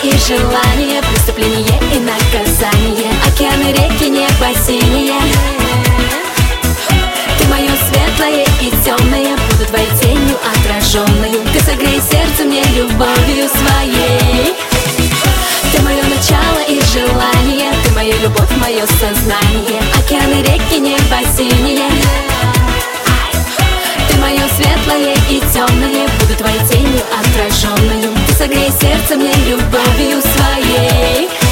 и желание, преступление и наказание, океаны, реки, небо синее. Ты мое светлое и темное, буду твоей тенью отраженную. Ты согрей сердце мне любовью своей. Ты мое начало и желание, ты моя любовь, мое сознание, океаны, реки, небо синее. Ты мое светлое и темное, буду твоей тенью отраженную. Ты согрей сердце мне любовью своей.